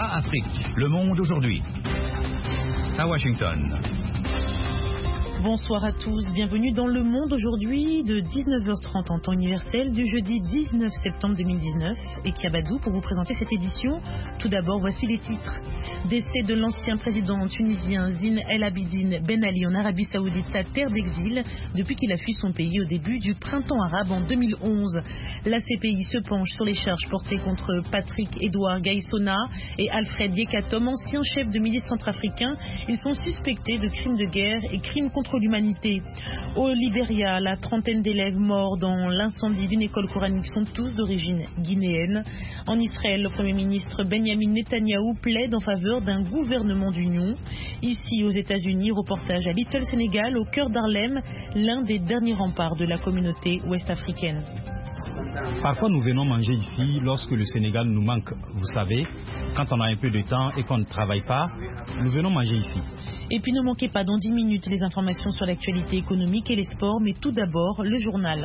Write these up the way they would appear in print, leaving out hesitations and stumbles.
VOA Afrique, Le Monde aujourd'hui. À Washington. Bonsoir à tous, bienvenue dans Le Monde aujourd'hui de 19h30 en temps universel du jeudi 19 septembre 2019 et Kiabadou pour vous présenter cette édition. Tout d'abord, voici les titres. Décès de l'ancien président tunisien Zine El Abidine Ben Ali en Arabie Saoudite, sa terre d'exil, depuis qu'il a fui son pays au début du printemps arabe en 2011. La CPI se penche sur les charges portées contre Patrick Edouard Gaïssona et Alfred Yekatom, anciens chefs de milices centrafricains. Ils sont suspectés de crimes de guerre et crimes contre l'humanité. Au Libéria, la trentaine d'élèves morts dans l'incendie d'une école coranique sont tous d'origine guinéenne. En Israël, le Premier ministre Benjamin Netanyahou plaide en faveur d'un gouvernement d'union. Ici, aux États-Unis, reportage à Little Sénégal, au cœur d'Harlem, l'un des derniers remparts de la communauté ouest-africaine. Parfois, nous venons manger ici lorsque le Sénégal nous manque. Vous savez, quand on a un peu de temps et qu'on ne travaille pas, nous venons manger ici. Et puis ne manquez pas dans 10 minutes les informations sur l'actualité économique et les sports, mais tout d'abord le journal.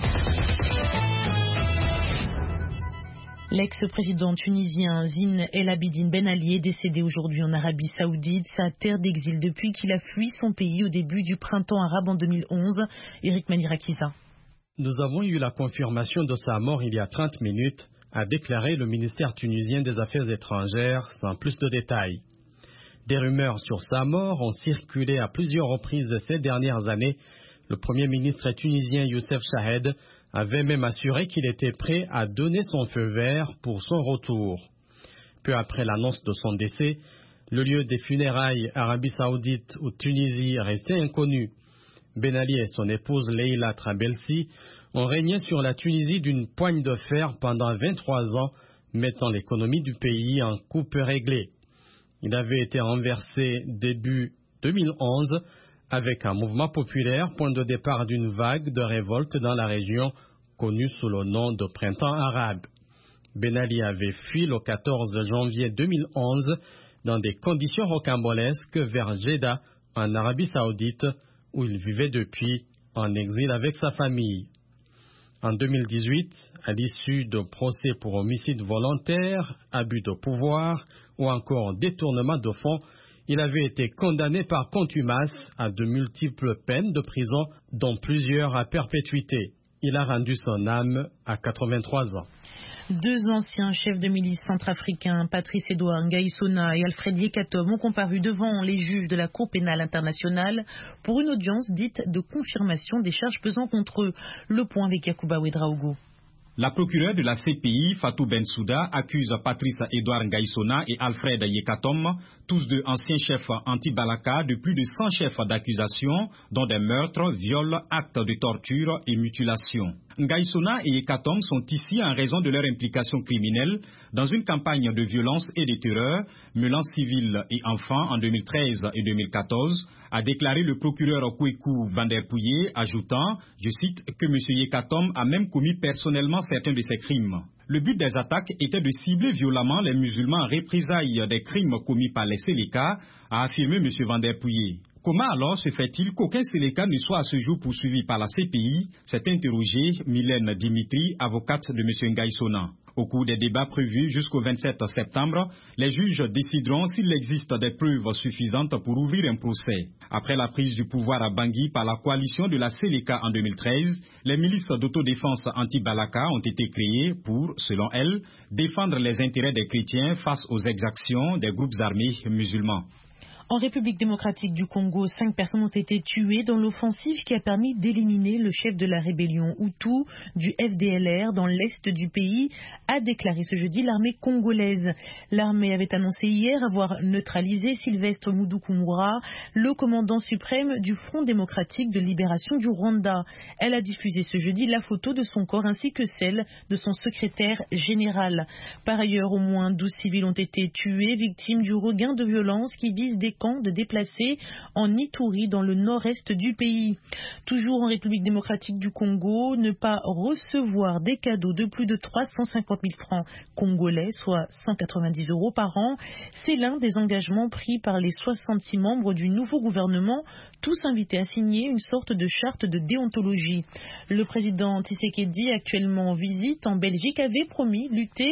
L'ex-président tunisien Zine El Abidine Ben Ali est décédé aujourd'hui en Arabie Saoudite, sa terre d'exil depuis qu'il a fui son pays au début du printemps arabe en 2011. Eric Manirakiza. Nous avons eu la confirmation de sa mort il y a 30 minutes, a déclaré le ministère tunisien des Affaires étrangères sans plus de détails. Des rumeurs sur sa mort ont circulé à plusieurs reprises ces dernières années. Le Premier ministre tunisien Youssef Chahed avait même assuré qu'il était prêt à donner son feu vert pour son retour. Peu après l'annonce de son décès, le lieu des funérailles Arabie Saoudite ou Tunisie restait inconnu. Ben Ali et son épouse Leila Trabelsi ont régné sur la Tunisie d'une poigne de fer pendant 23 ans, mettant l'économie du pays en coupe réglée. Il avait été renversé début 2011 avec un mouvement populaire, point de départ d'une vague de révolte dans la région connue sous le nom de printemps arabe. Ben Ali avait fui le 14 janvier 2011 dans des conditions rocambolesques vers Jeddah en Arabie Saoudite où il vivait depuis en exil avec sa famille. En 2018, à l'issue d'un procès pour homicide volontaire, abus de pouvoir ou encore détournement de fonds, il avait été condamné par contumace à de multiples peines de prison, dont plusieurs à perpétuité. Il a rendu son âme à 83 ans. Deux anciens chefs de milice centrafricains, Patrice Edouard Gaïssona et Alfred Yekatom, ont comparu devant les juges de la Cour pénale internationale pour une audience dite de confirmation des charges pesant contre eux. Le point avec Yacouba Ouedraogo. La procureure de la CPI, Fatou Bensouda, accuse Patrice Edouard Gaïssona et Alfred Yekatom, tous deux anciens chefs anti-Balaka, de plus de 100 chefs d'accusation, dont des meurtres, viols, actes de torture et mutilation. Gaïssona et Yekatom sont ici en raison de leur implication criminelle dans une campagne de violence et de terreur, mêlant civils et enfants en 2013 et 2014, a déclaré le procureur Kweku Vanderpouye, ajoutant, je cite, que M. Yekatom a même commis personnellement certains de ces crimes. Le but des attaques était de cibler violemment les musulmans en représailles des crimes commis par les Séléka, a affirmé M. Vanderpouye. Comment alors se fait-il qu'aucun Séléka ne soit à ce jour poursuivi par la CPI, s'est interrogée Mylène Dimitri, avocate de M. Gaïssona. Au cours des débats prévus jusqu'au 27 septembre, les juges décideront s'il existe des preuves suffisantes pour ouvrir un procès. Après la prise du pouvoir à Bangui par la coalition de la Séléka en 2013, les milices d'autodéfense anti-Balaka ont été créées pour, selon elles, défendre les intérêts des chrétiens face aux exactions des groupes armés musulmans. En République démocratique du Congo, 5 personnes ont été tuées dans l'offensive qui a permis d'éliminer le chef de la rébellion Hutu du FDLR dans l'est du pays, a déclaré ce jeudi l'armée congolaise. L'armée avait annoncé hier avoir neutralisé Sylvestre Mudukumura, le commandant suprême du Front démocratique de libération du Rwanda. Elle a diffusé ce jeudi la photo de son corps ainsi que celle de son secrétaire général. Par ailleurs, au moins 12 civils ont été tués, victimes du regain de violence qui vise des camps de déplacés en Ituri dans le nord-est du pays. Toujours en République démocratique du Congo, ne pas recevoir des cadeaux de plus de 350 000 francs congolais, soit 190 € par an, c'est l'un des engagements pris par les 66 membres du nouveau gouvernement, tous invités à signer une sorte de charte de déontologie. Le président Tshisekedi, actuellement en visite en Belgique, avait promis lutter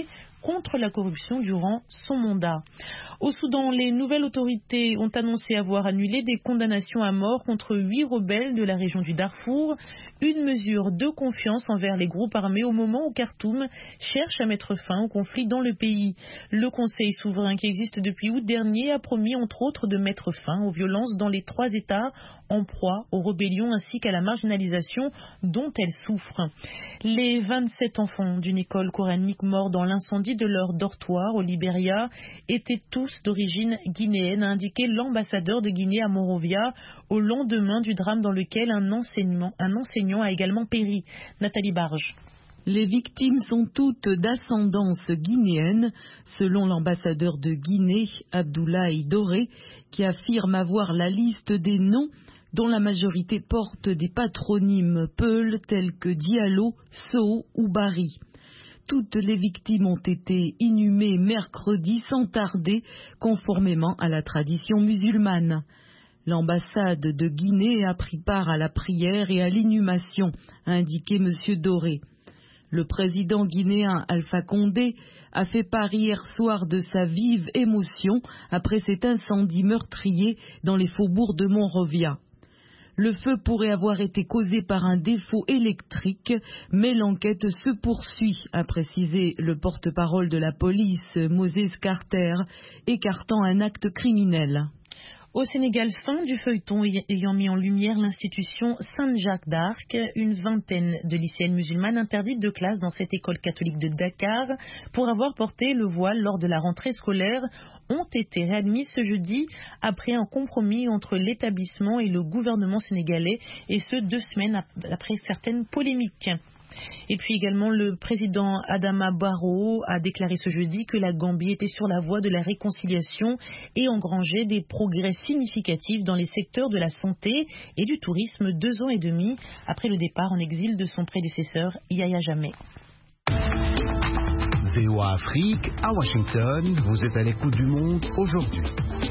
contre la corruption durant son mandat. Au Soudan, les nouvelles autorités ont annoncé avoir annulé des condamnations à mort contre 8 rebelles de la région du Darfour, une mesure de confiance envers les groupes armés au moment où Khartoum cherche à mettre fin au conflit dans le pays. Le Conseil souverain qui existe depuis août dernier a promis entre autres de mettre fin aux violences dans les 3 États en proie aux rébellions ainsi qu'à la marginalisation dont elles souffrent. Les 27 enfants d'une école coranique morts dans l'incendie de leur dortoir au Libéria étaient tous d'origine guinéenne, a indiqué l'ambassadeur de Guinée à Monrovia au lendemain du drame dans lequel un enseignant a également péri. Nathalie Barge. Les victimes sont toutes d'ascendance guinéenne, selon l'ambassadeur de Guinée, Abdoulaye Doré, qui affirme avoir la liste des noms dont la majorité porte des patronymes Peul tels que Diallo, Sow ou Bari. Toutes les victimes ont été inhumées mercredi sans tarder, conformément à la tradition musulmane. L'ambassade de Guinée a pris part à la prière et à l'inhumation, a indiqué M. Doré. Le président guinéen Alpha Condé a fait part hier soir de sa vive émotion après cet incendie meurtrier dans les faubourgs de Monrovia. Le feu pourrait avoir été causé par un défaut électrique, mais l'enquête se poursuit, a précisé le porte-parole de la police, Moses Carter, écartant un acte criminel. Au Sénégal, fin du feuilleton ayant mis en lumière l'institution Sainte-Jacques d'Arc, une vingtaine de lycéennes musulmanes interdites de classe dans cette école catholique de Dakar pour avoir porté le voile lors de la rentrée scolaire ont été réadmises ce jeudi après un compromis entre l'établissement et le gouvernement sénégalais, et ce 2 semaines après certaines polémiques. Et puis également, le président Adama Barrow a déclaré ce jeudi que la Gambie était sur la voie de la réconciliation et engrangeait des progrès significatifs dans les secteurs de la santé et du tourisme 2 ans et demi après le départ en exil de son prédécesseur Yahya Jammeh. VOA Afrique, à Washington, vous êtes à l'écoute du monde aujourd'hui.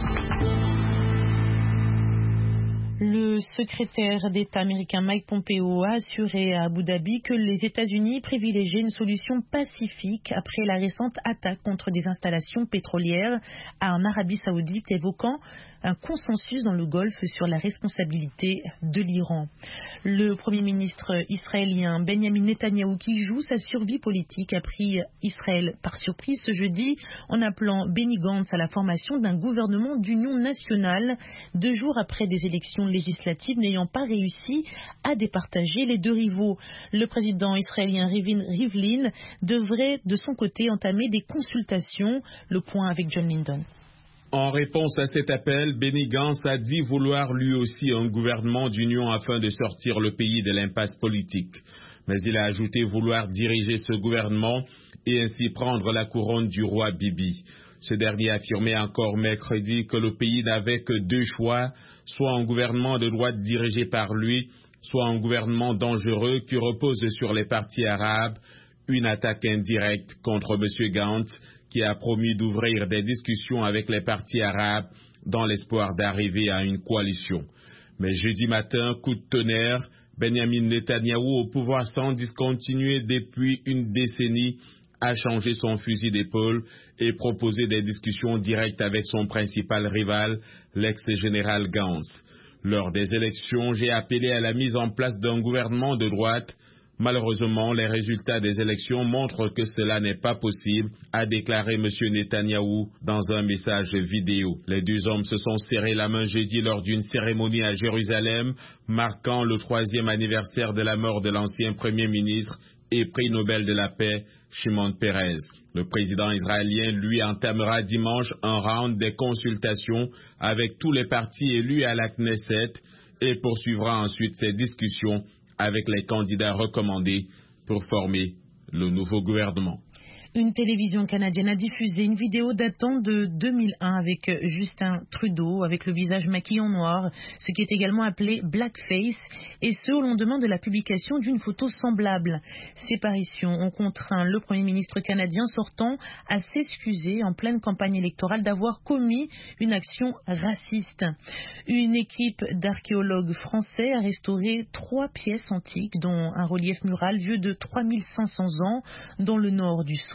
Le secrétaire d'État américain Mike Pompeo a assuré à Abu Dhabi que les États-Unis privilégiaient une solution pacifique après la récente attaque contre des installations pétrolières en Arabie Saoudite, évoquant un consensus dans le Golfe sur la responsabilité de l'Iran. Le Premier ministre israélien Benjamin Netanyahou, qui joue sa survie politique, a pris Israël par surprise ce jeudi en appelant Benny Gantz à la formation d'un gouvernement d'union nationale 2 jours après des élections législatives n'ayant pas réussi à départager les 2 rivaux. Le président israélien Rivlin devrait de son côté entamer des consultations. Le point avec John Lindon. En réponse à cet appel, Benny Gantz a dit vouloir lui aussi un gouvernement d'union afin de sortir le pays de l'impasse politique. Mais il a ajouté vouloir diriger ce gouvernement et ainsi prendre la couronne du roi Bibi. Ce dernier affirmait encore mercredi que le pays n'avait que 2 choix, soit un gouvernement de droite dirigé par lui, soit un gouvernement dangereux qui repose sur les partis arabes, une attaque indirecte contre M. Gantz, qui a promis d'ouvrir des discussions avec les partis arabes dans l'espoir d'arriver à une coalition. Mais jeudi matin, coup de tonnerre, Benjamin Netanyahou, au pouvoir sans discontinuer depuis une décennie, a changé son fusil d'épaule et proposé des discussions directes avec son principal rival, l'ex-général Gantz. Lors des élections, j'ai appelé à la mise en place d'un gouvernement de droite. Malheureusement, les résultats des élections montrent que cela n'est pas possible, a déclaré M. Netanyahou dans un message vidéo. Les 2 hommes se sont serrés la main jeudi lors d'une cérémonie à Jérusalem, marquant le 3e anniversaire de la mort de l'ancien Premier ministre et prix Nobel de la paix, Shimon Peres. Le président israélien, lui, entamera dimanche un round des consultations avec tous les partis élus à la Knesset et poursuivra ensuite ses discussions avec les candidats recommandés pour former le nouveau gouvernement. Une télévision canadienne a diffusé une vidéo datant de 2001 avec Justin Trudeau, avec le visage maquillé en noir, ce qui est également appelé blackface, et ce au lendemain de la publication d'une photo semblable. Ces parutions ont contraint le Premier ministre canadien sortant à s'excuser en pleine campagne électorale d'avoir commis une action raciste. Une équipe d'archéologues français a restauré 3 pièces antiques, dont un relief mural vieux de 3500 ans dans le nord du Soudan,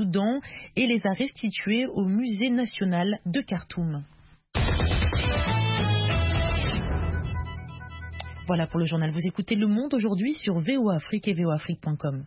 Soudan et les a restitués au musée national de Khartoum. Voilà pour le journal. Vous écoutez Le Monde aujourd'hui sur VOA Afrique et voaafrique.com.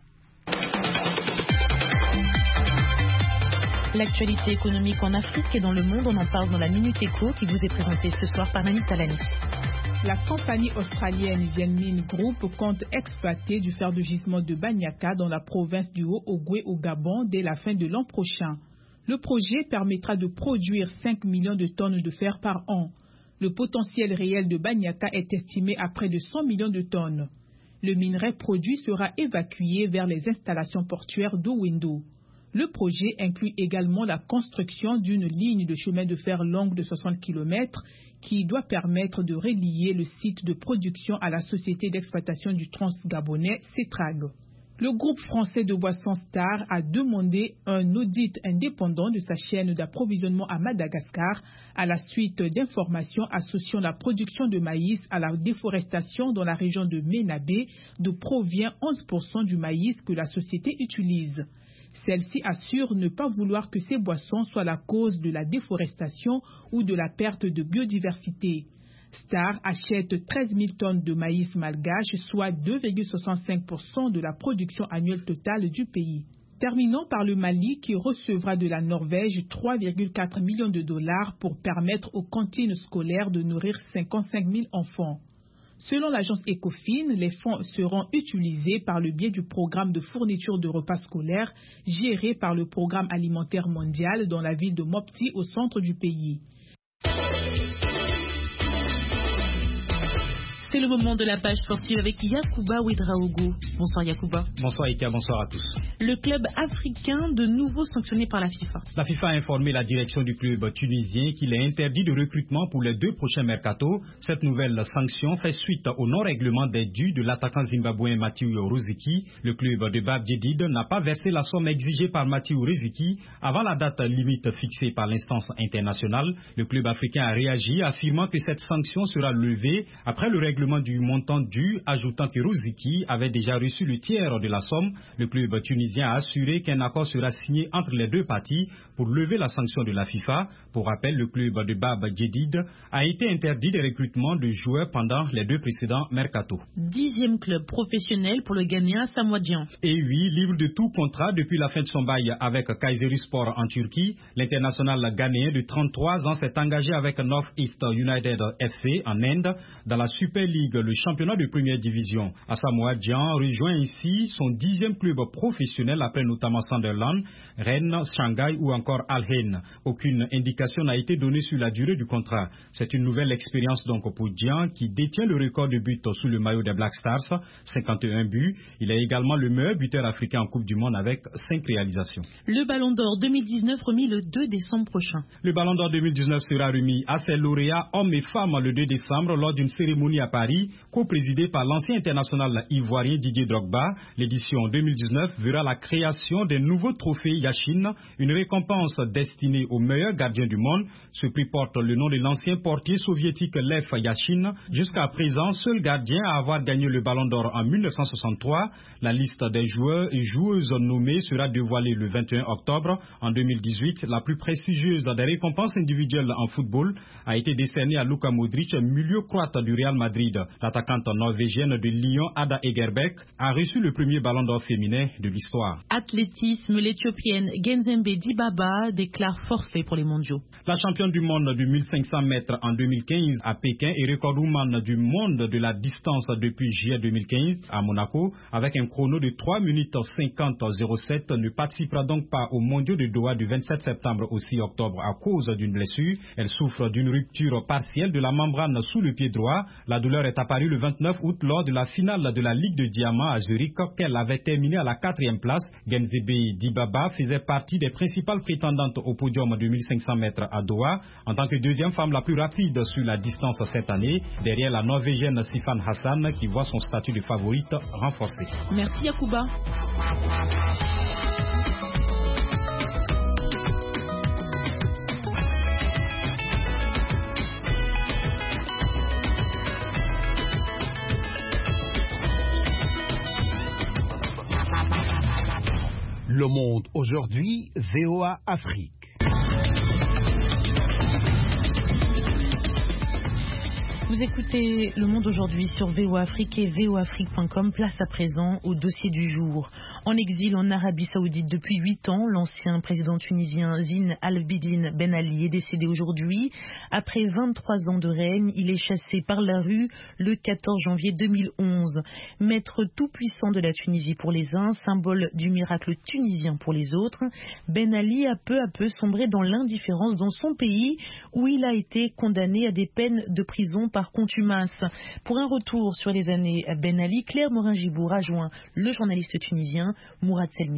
L'actualité économique en Afrique et dans le monde, on en parle dans la Minute Éco qui vous est présentée ce soir par Nani Talani. La compagnie australienne Yanmin Group compte exploiter du fer de gisement de Banyaka dans la province du Haut-Ogooué au Gabon dès la fin de l'an prochain. Le projet permettra de produire 5 millions de tonnes de fer par an. Le potentiel réel de Banyaka est estimé à près de 100 millions de tonnes. Le minerai produit sera évacué vers les installations portuaires d'Owendo. Le projet inclut également la construction d'une ligne de chemin de fer longue de 60 km qui doit permettre de relier le site de production à la société d'exploitation du Transgabonais, CETRAG. Le groupe français de boissons Star a demandé un audit indépendant de sa chaîne d'approvisionnement à Madagascar à la suite d'informations associant la production de maïs à la déforestation dans la région de Ménabé, d'où provient 11% du maïs que la société utilise. Celle-ci assure ne pas vouloir que ces boissons soient la cause de la déforestation ou de la perte de biodiversité. Star achète 13 000 tonnes de maïs malgache, soit 2,65% de la production annuelle totale du pays. Terminons par le Mali qui recevra de la Norvège 3,4 millions de dollars pour permettre aux cantines scolaires de nourrir 55 000 enfants. Selon l'agence Ecofin, les fonds seront utilisés par le biais du programme de fourniture de repas scolaires géré par le Programme alimentaire mondial dans la ville de Mopti au centre du pays. C'est le moment de la page sportive avec Yacouba Ouedraogo. Bonsoir Yacouba. Bonsoir Ika, bonsoir à tous. Le club africain de nouveau sanctionné par la FIFA. La FIFA a informé la direction du club tunisien qu'il est interdit de recrutement pour les 2 prochains mercatos. Cette nouvelle sanction fait suite au non-règlement des dus de l'attaquant zimbabwéen Mathieu Ruziki. Le club de Bab Djedid n'a pas versé la somme exigée par Mathieu Ruziki avant la date limite fixée par l'instance internationale. Le club africain a réagi affirmant que cette sanction sera levée après le règlement du montant dû, ajoutant que Ruziki avait déjà reçu le tiers de la somme. Le club tunisien a assuré qu'un accord sera signé entre les 2 parties pour lever la sanction de la FIFA. Pour rappel, le club de Bab Djedid a été interdit des recrutements de joueurs pendant les 2 précédents mercatos. 10e club professionnel pour le Ghanéen Samoa-Dian. Et oui, libre de tout contrat depuis la fin de son bail avec Kayserispor en Turquie, l'international ghanéen de 33 ans s'est engagé avec North East United FC en Inde dans la Super League, le championnat de première division. Asamoah Gyan rejoint ici son 10e club professionnel après notamment Sunderland, Rennes, Shanghai ou encore Al Ain. Aucune indication n'a été donnée sur la durée du contrat. C'est une nouvelle expérience donc pour Gyan qui détient le record de buts sous le maillot des Black Stars, 51 buts. Il est également le meilleur buteur africain en Coupe du Monde avec 5 réalisations. Le Ballon d'Or 2019 remis le 2 décembre prochain. Le Ballon d'Or 2019 sera remis à ses lauréats hommes et femmes le 2 décembre lors d'une cérémonie à Paris, co-présidée par l'ancien international ivoirien Didier Drogba. L'édition 2019 verra la création des nouveaux trophées Yashin, une récompense destinée aux meilleurs gardiens du monde. Ce prix porte le nom de l'ancien portier soviétique Lev Yashin, jusqu'à présent seul gardien à avoir gagné le Ballon d'Or en 1963. La liste des joueurs et joueuses nommés sera dévoilée le 21 octobre. En 2018, la plus prestigieuse des récompenses individuelles en football a été décernée à Luka Modric, milieu croate du Real Madrid. L'attaquante norvégienne de Lyon, Ada Egerbeck, a reçu le premier Ballon d'Or féminin de l'histoire. Athlétisme, l'Éthiopienne Genzembe Dibaba déclare forfait pour les mondiaux. La championne du monde du 1500 mètres en 2015 à Pékin et recordwoman du monde de la distance depuis juillet 2015 à Monaco, avec un chrono de 3 minutes 50,07, ne participera donc pas aux mondiaux de Doha du 27 septembre au 6 octobre à cause d'une blessure. Elle souffre d'une rupture partielle de la membrane sous le pied droit. La douleur est apparue le 29 août lors de la finale de la Ligue de Diamant à Zurich, qu'elle avait terminée à la 4e place. Genzembe Dibaba faisait partie des principales prétendantes au podium de 1500 mètres à Doha, en tant que 2e femme la plus rapide sur la distance cette année, derrière la Norvégienne Sifan Hassan qui voit son statut de favorite renforcé. Merci Yacouba. Le Monde aujourd'hui, VOA Afrique. Vous écoutez Le Monde aujourd'hui sur VOA Afrique et voafrique.com. Place à présent au dossier du jour. En exil en Arabie Saoudite depuis 8 ans, l'ancien président tunisien Zine Al-Abidine Ben Ali est décédé aujourd'hui. Après 23 ans de règne, il est chassé par la rue le 14 janvier 2011. Maître tout-puissant de la Tunisie pour les uns, symbole du miracle tunisien pour les autres, Ben Ali a peu à peu sombré dans l'indifférence dans son pays où il a été condamné à des peines de prison par contumace. Pour un retour sur les années Ben Ali, Claire Morin-Gibour a joint le journaliste tunisien Mourad Selmi.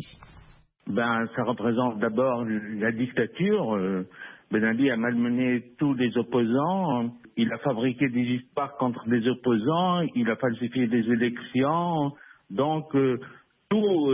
Ça représente d'abord la dictature. Ben Ali a malmené tous les opposants. Il a fabriqué des histoires contre des opposants. Il a falsifié des élections. Donc tout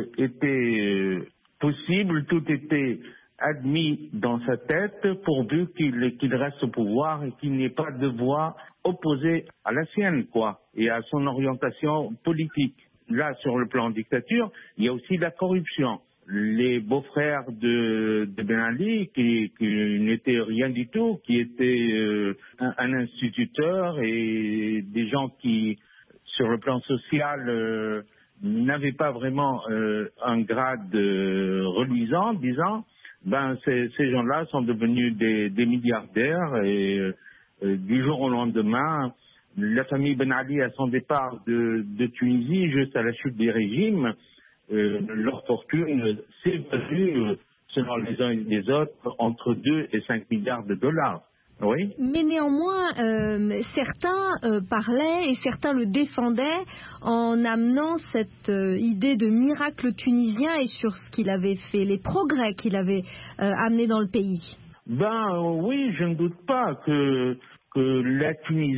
était possible, tout était admis dans sa tête pourvu qu'il reste au pouvoir et qu'il n'y ait pas de voix opposée à la sienne, et à son orientation politique. Là, sur le plan dictature, il y a aussi la corruption. Les beaux-frères de Ben Ali, qui n'étaient rien du tout, qui étaient un instituteur et des gens qui, sur le plan social, n'avaient pas vraiment un grade reluisant, disons, ces gens-là sont devenus des milliardaires et du jour au lendemain, la famille Ben Ali, à son départ de Tunisie, juste à la chute des régimes, leur fortune s'est évalue, selon les uns et les autres, entre 2 et 5 milliards de dollars. Oui. Mais néanmoins, certains parlaient et certains le défendaient en amenant cette idée de miracle tunisien et sur ce qu'il avait fait, les progrès qu'il avait amenés dans le pays. Oui, je ne doute pas que la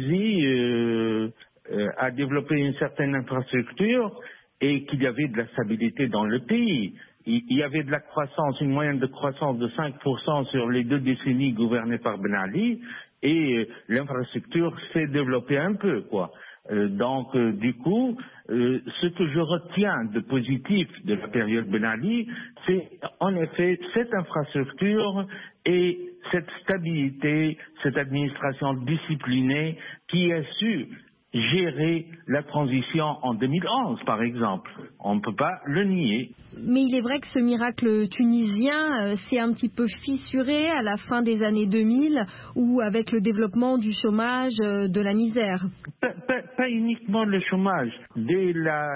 Tunisie a développé une certaine infrastructure et qu'il y avait de la stabilité dans le pays. Il y avait de la croissance, une moyenne de croissance de 5% sur les 2 décennies gouvernées par Ben Ali, et l'infrastructure s'est développée un peu, Donc, du coup, ce que je retiens de positif de la période Ben Ali, c'est en effet cette infrastructure et cette stabilité, cette administration disciplinée qui a su gérer la transition en 2011, par exemple. On ne peut pas le nier. Mais il est vrai que ce miracle tunisien s'est un petit peu fissuré à la fin des années 2000 ou avec le développement du chômage, de la misère. Pas uniquement le chômage. Dès la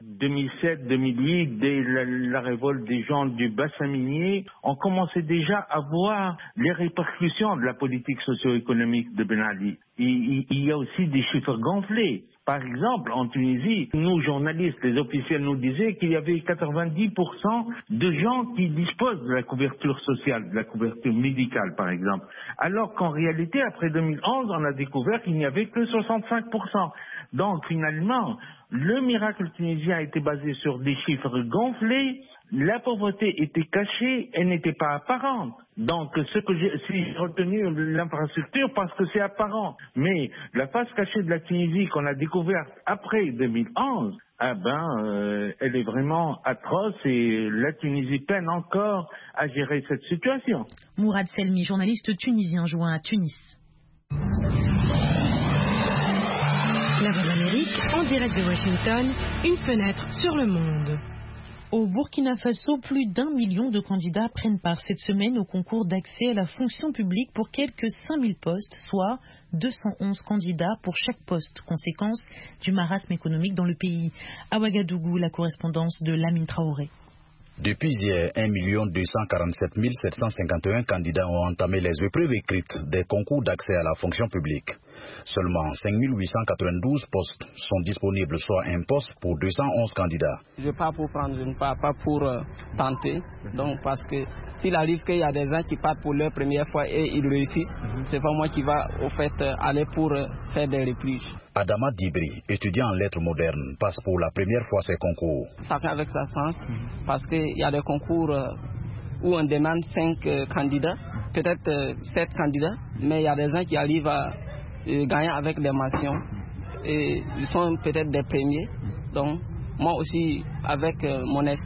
2007-2008, dès la révolte des gens du bassin minier, on commençait déjà à voir les répercussions de la politique socio-économique de Ben Ali. Il y a aussi des chiffres gonflés. Par exemple, en Tunisie, nous, journalistes, les officiels nous disaient qu'il y avait 90% de gens qui disposent de la couverture sociale, de la couverture médicale, par exemple. Alors qu'en réalité, après 2011, on a découvert qu'il n'y avait que 65%. Donc, finalement, le miracle tunisien était basé sur des chiffres gonflés. La pauvreté était cachée, elle n'était pas apparente. Donc, si j'ai retenu l'infrastructure parce que c'est apparent. Mais la face cachée de la Tunisie qu'on a découverte après 2011, elle est vraiment atroce et la Tunisie peine encore à gérer cette situation. Mourad Selmi, journaliste tunisien joint à Tunis. La Voix d'Amérique, en direct de Washington, une fenêtre sur le monde. Au Burkina Faso, plus d'1 million de candidats prennent part cette semaine au concours d'accès à la fonction publique pour quelques 5000 postes, soit 211 candidats pour chaque poste, conséquence du marasme économique dans le pays. À Ouagadougou, la correspondance de Lamine Traoré. Depuis hier, 1 247 751 candidats ont entamé les épreuves écrites des concours d'accès à la fonction publique. Seulement 5 892 postes sont disponibles, soit un poste pour 211 candidats. Je pars pour prendre, je ne pars pas pour tenter. Donc, parce que s'il arrive qu'il y a des gens qui partent pour leur première fois et ils réussissent, c'est pas moi qui va au fait aller pour faire des reprises. Adama Dibri, étudiant en lettres modernes, passe pour la première fois ces concours. Ça fait avec sa sens parce qu'il y a des concours où on demande 5 candidats, peut-être 7 candidats, mais il y a des gens qui arrivent à gagner avec des mentions et ils sont peut-être des premiers. Donc moi aussi, avec mon espoir,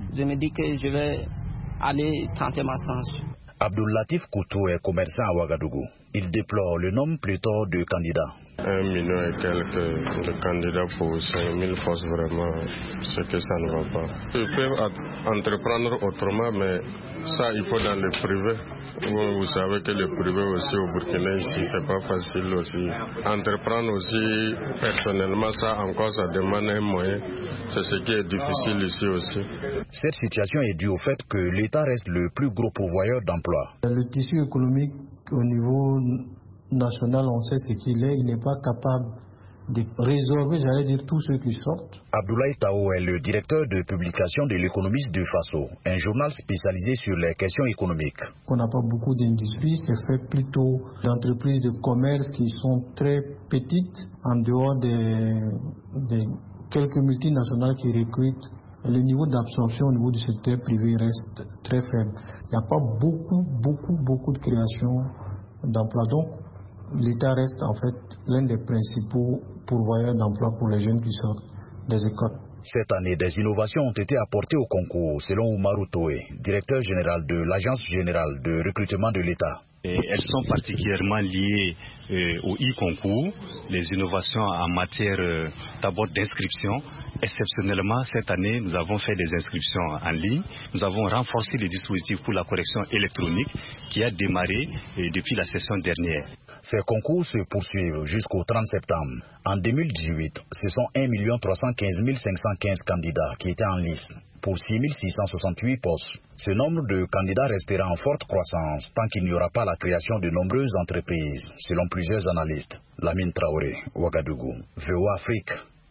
je me dis que je vais aller tenter ma chance. Abdul Latif Koutou est commerçant à Ouagadougou. Il déplore le nombre pléthore de candidats. 1 million et quelques de candidats pour 5 000 postes, vraiment, c'est que ça ne va pas. Ils peuvent entreprendre autrement, mais ça, il faut dans le privé. Vous savez que le privé aussi au Burkina, ici, c'est pas facile aussi. Entreprendre aussi, personnellement, ça encore, ça demande un moyen. C'est ce qui est difficile ici aussi. Cette situation est due au fait que l'État reste le plus gros pourvoyeur d'emplois. Le tissu économique au niveau national, on sait ce qu'il est, il n'est pas capable de résorber, j'allais dire, tous ceux qui sortent. Abdoulaye Tao est le directeur de publication de l'Économiste de Faso, un journal spécialisé sur les questions économiques. On n'a pas beaucoup d'industries, c'est fait plutôt d'entreprises de commerce qui sont très petites, en dehors des quelques multinationales qui recrutent. Le niveau d'absorption au niveau du secteur privé reste très faible. Il n'y a pas beaucoup de création d'emplois. Donc, l'État reste en fait l'un des principaux pourvoyeurs d'emplois pour les jeunes qui sortent des écoles. Cette année, des innovations ont été apportées au concours, selon Oumarou Toé, directeur général de l'Agence générale de recrutement de l'État. Et elles sont particulièrement liées au e-concours, les innovations en matière d'abord d'inscription. Exceptionnellement, cette année, nous avons fait des inscriptions en ligne. Nous avons renforcé les dispositifs pour la correction électronique qui a démarré depuis la session dernière. Ces concours se poursuivent jusqu'au 30 septembre. En 2018, ce sont 1 315 515 candidats qui étaient en liste pour 6 668 postes. Ce nombre de candidats restera en forte croissance tant qu'il n'y aura pas la création de nombreuses entreprises, selon plusieurs analystes. Lamine Traoré, Ouagadougou, VOA Afrique.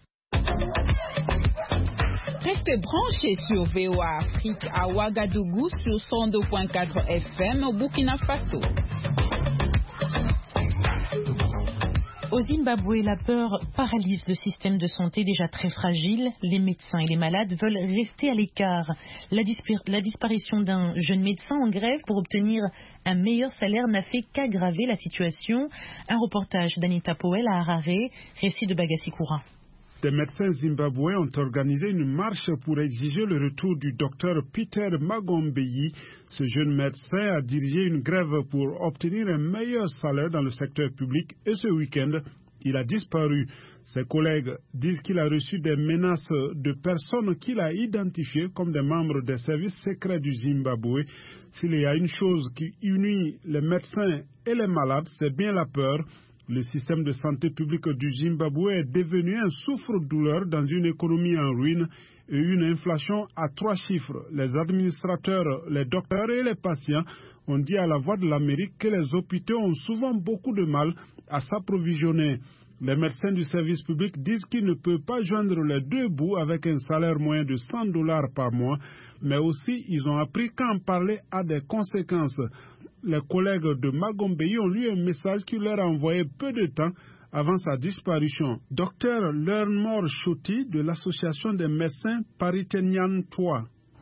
Restez branchés sur VOA Afrique à Ouagadougou sur 102.4 FM au Burkina Faso. Au Zimbabwe, la peur paralyse le système de santé déjà très fragile. Les médecins et les malades veulent rester à l'écart. La disparition d'un jeune médecin en grève pour obtenir un meilleur salaire n'a fait qu'aggraver la situation. Un reportage d'Anita Powell à Harare, récit de Bagassi Koura. Des médecins zimbabwéens ont organisé une marche pour exiger le retour du docteur Peter Magombeyi. Ce jeune médecin a dirigé une grève pour obtenir un meilleur salaire dans le secteur public et ce week-end, il a disparu. Ses collègues disent qu'il a reçu des menaces de personnes qu'il a identifiées comme des membres des services secrets du Zimbabwe. S'il y a une chose qui unit les médecins et les malades, c'est bien la peur. Le système de santé publique du Zimbabwe est devenu un souffre-douleur dans une économie en ruine et une inflation à 3 chiffres. Les administrateurs, les docteurs et les patients ont dit à la Voix de l'Amérique que les hôpitaux ont souvent beaucoup de mal à s'approvisionner. Les médecins du service public disent qu'ils ne peuvent pas joindre les deux bouts avec un salaire moyen de $100 par mois, mais aussi ils ont appris qu'en parler a des conséquences. Les collègues de Magombeyi ont lu un message qui leur a envoyé peu de temps avant sa disparition. Dr Learnmore Shoti de l'association des médecins Paritenian 3.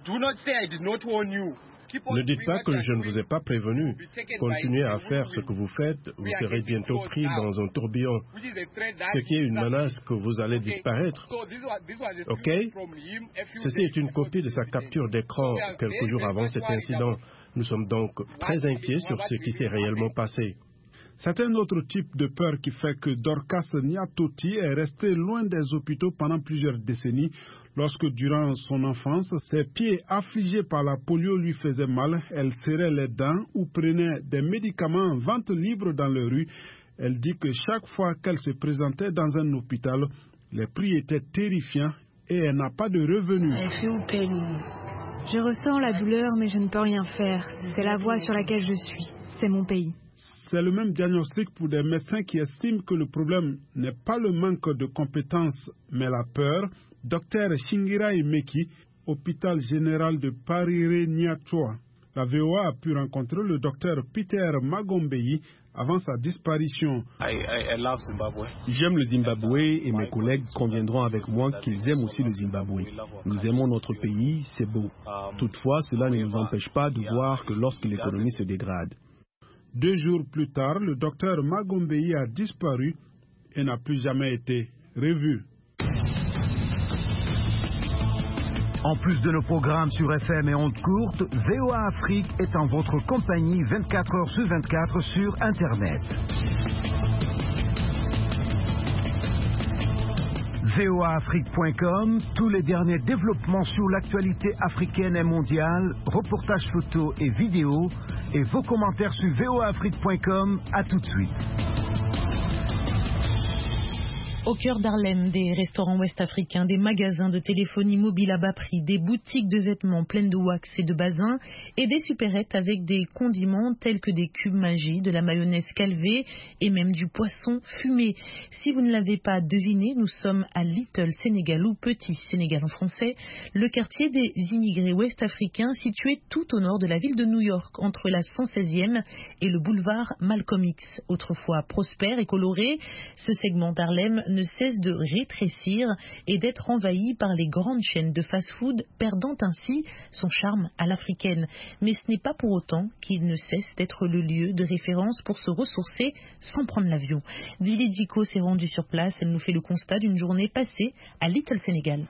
Ne dites pas que je ne vous ai pas prévenu. Continuez à faire ce que vous faites, vous serez bientôt pris dans un tourbillon. Ce qui est une menace que vous allez disparaître. Ok? Ceci est une copie de sa capture d'écran quelques jours avant cet incident. Nous sommes donc très inquiets sur ce qui s'est réellement passé. C'est un autre type de peur qui fait que Dorcas Nyatoti est restée loin des hôpitaux pendant plusieurs décennies. Lorsque, durant son enfance, ses pieds affligés par la polio lui faisaient mal, elle serrait les dents ou prenait des médicaments en vente libre dans les rues. Elle dit que chaque fois qu'elle se présentait dans un hôpital, les prix étaient terrifiants et elle n'a pas de revenus. Je ressens la douleur, mais je ne peux rien faire. C'est la voie sur laquelle je suis. C'est mon pays. C'est le même diagnostic pour des médecins qui estiment que le problème n'est pas le manque de compétences, mais la peur. Dr Shingira Imeki, hôpital général de Pariré-Niachoa. La VOA a pu rencontrer le docteur Peter Magombeyi avant sa disparition. J'aime le Zimbabwe et mes collègues conviendront avec moi qu'ils aiment aussi le Zimbabwe. Nous aimons notre pays, c'est beau. Toutefois, cela ne nous empêche pas de voir que lorsque l'économie se dégrade. 2 jours plus tard, le docteur Magombeyi a disparu et n'a plus jamais été revu. En plus de nos programmes sur FM et ondes courtes, VOA Afrique est en votre compagnie 24 heures sur 24 sur Internet. voaafrique.com, tous les derniers développements sur l'actualité africaine et mondiale, reportages photos et vidéos, et vos commentaires sur voaafrique.com. À tout de suite. Au cœur d'Harlem, des restaurants ouest-africains, des magasins de téléphonie mobile à bas prix, des boutiques de vêtements pleines de wax et de basin et des supérettes avec des condiments tels que des cubes magie, de la mayonnaise calvée et même du poisson fumé. Si vous ne l'avez pas deviné, nous sommes à Little Sénégal ou Petit Sénégal en français, le quartier des immigrés ouest-africains situé tout au nord de la ville de New York, entre la 116e et le boulevard Malcolm X. Autrefois prospère et coloré, ce segment d'Harlem ne cesse de rétrécir et d'être envahi par les grandes chaînes de fast-food, perdant ainsi son charme à l'africaine. Mais ce n'est pas pour autant qu'il ne cesse d'être le lieu de référence pour se ressourcer sans prendre l'avion. Dili Diko s'est rendue sur place, elle nous fait le constat d'une journée passée à Little Sénégal.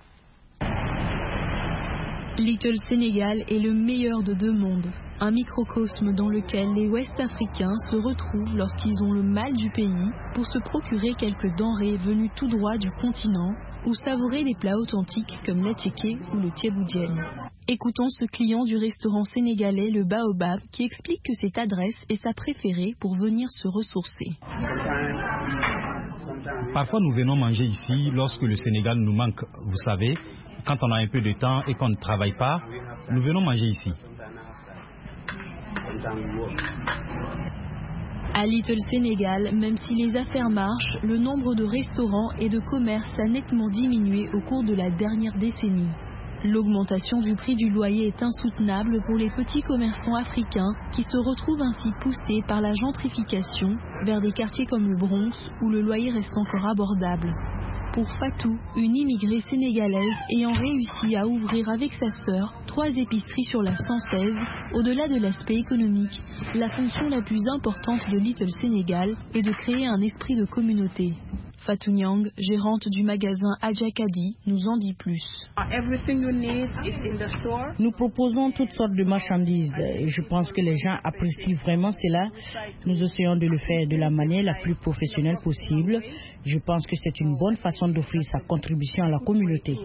Little Sénégal est le meilleur de deux mondes. Un microcosme dans lequel les Ouest-Africains se retrouvent lorsqu'ils ont le mal du pays pour se procurer quelques denrées venues tout droit du continent ou savourer des plats authentiques comme l'attiqué ou le tieboudienne. Écoutons ce client du restaurant sénégalais Le Baobab qui explique que cette adresse est sa préférée pour venir se ressourcer. Parfois nous venons manger ici lorsque le Sénégal nous manque, vous savez, quand on a un peu de temps et qu'on ne travaille pas, nous venons manger ici. À Little Sénégal, même si les affaires marchent, le nombre de restaurants et de commerces a nettement diminué au cours de la dernière décennie. L'augmentation du prix du loyer est insoutenable pour les petits commerçants africains qui se retrouvent ainsi poussés par la gentrification vers des quartiers comme le Bronx où le loyer reste encore abordable. Pour Fatou, une immigrée sénégalaise ayant réussi à ouvrir avec sa sœur 3 épiceries sur la 116, au-delà de l'aspect économique, la fonction la plus importante de Little Sénégal est de créer un esprit de communauté. Fatou Nyang, gérante du magasin Adjakadi, nous en dit plus. Nous proposons toutes sortes de marchandises et je pense que les gens apprécient vraiment cela. Nous essayons de le faire de la manière la plus professionnelle possible. Je pense que c'est une bonne façon d'offrir sa contribution à la communauté.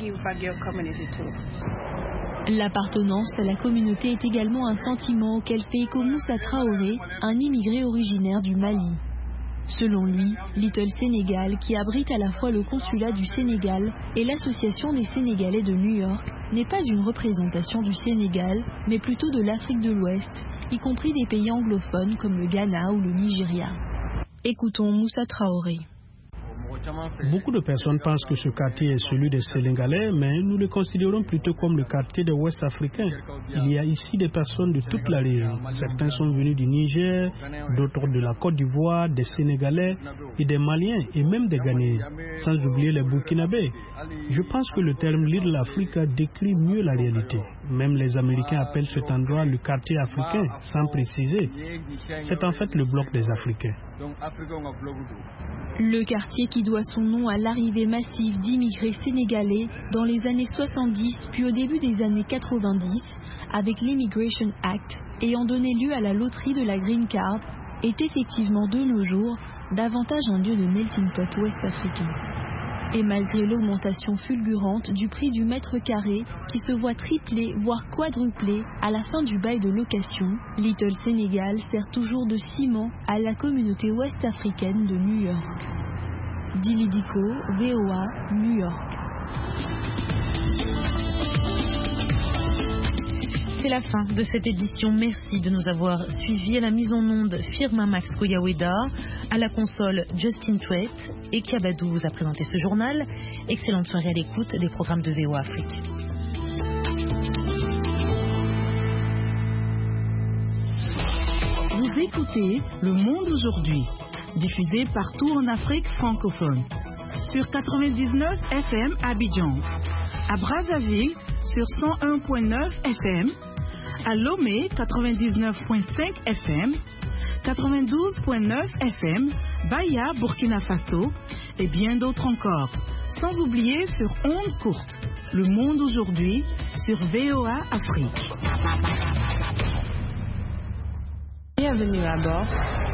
L'appartenance à la communauté est également un sentiment auquel fait écho Moussa Traoré, un immigré originaire du Mali. Selon lui, Little Sénégal, qui abrite à la fois le consulat du Sénégal et l'Association des Sénégalais de New York, n'est pas une représentation du Sénégal, mais plutôt de l'Afrique de l'Ouest, y compris des pays anglophones comme le Ghana ou le Nigeria. Écoutons Moussa Traoré. Beaucoup de personnes pensent que ce quartier est celui des Sénégalais, mais nous le considérons plutôt comme le quartier des Ouest-Africains. Il y a ici des personnes de toute la région. Certains sont venus du Niger, d'autres de la Côte d'Ivoire, des Sénégalais et des Maliens et même des Ghanéens, sans oublier les Burkinabés. Je pense que le terme Little Africa décrit mieux la réalité. Même les Américains appellent cet endroit le quartier africain, sans préciser. C'est en fait le bloc des Africains. Le quartier qui doit son nom à l'arrivée massive d'immigrés sénégalais dans les années 70 puis au début des années 90 avec l'Immigration Act ayant donné lieu à la loterie de la Green Card est effectivement de nos jours davantage un lieu de melting pot ouest-africain. Et malgré l'augmentation fulgurante du prix du mètre carré qui se voit tripler voire quadrupler à la fin du bail de location, Little Sénégal sert toujours de ciment à la communauté ouest-africaine de New York. Dili Diko, VOA, New York. C'est la fin de cette édition. Merci de nous avoir suivis. À la mise en onde, Firma Max Koyaweda. À la console, Justin Twett. Et Kiabadou vous a présenté ce journal. Excellente soirée à l'écoute des programmes de VOA Afrique. Vous écoutez Le Monde aujourd'hui, diffusé partout en Afrique francophone. Sur 99 FM à Abidjan, à Brazzaville sur 101.9 FM, à Lomé 99.5 FM, 92.9 FM, Baya, Burkina Faso et bien d'autres encore, sans oublier sur ondes courtes Le monde aujourd'hui sur VOA Afrique. Bienvenue à bord.